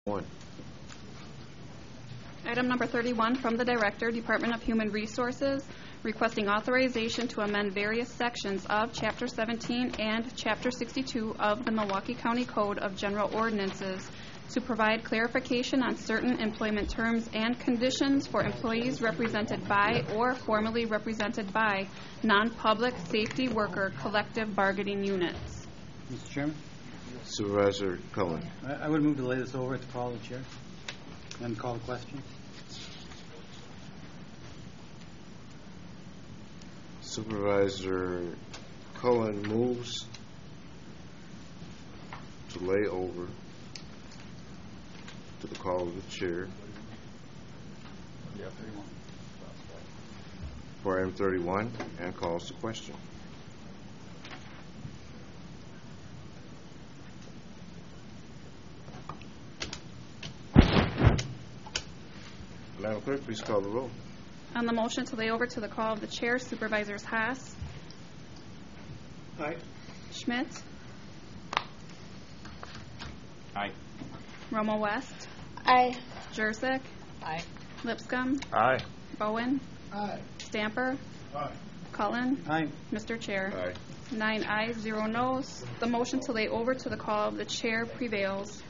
1. Item number 31 from the Director, Department of Human Resources, requesting authorization to amend various sections of Chapter 17 and Chapter 62 of the Milwaukee County Code of General Ordinances to provide clarification on certain employment terms and conditions for employees represented by or formerly represented by non-public safety worker collective bargaining units. Mr. Chairman, Supervisor Cullen. I would move to lay this over at the call of the chair and call the question. Supervisor Cullen moves to lay over to the call of the chair for item 31 and calls the question. Madam Clerk, please call the roll. On the motion to lay over to the call of the chair, Supervisors Haas. Aye. Schmidt. Aye. Romo West. Aye. Jurzik. Aye. Lipscomb. Aye. Bowen. Aye. Stamper. Aye. Cullen. Aye. Mr. Chair. Aye. 9 ayes, 0 noes. The motion to lay over to the call of the chair prevails.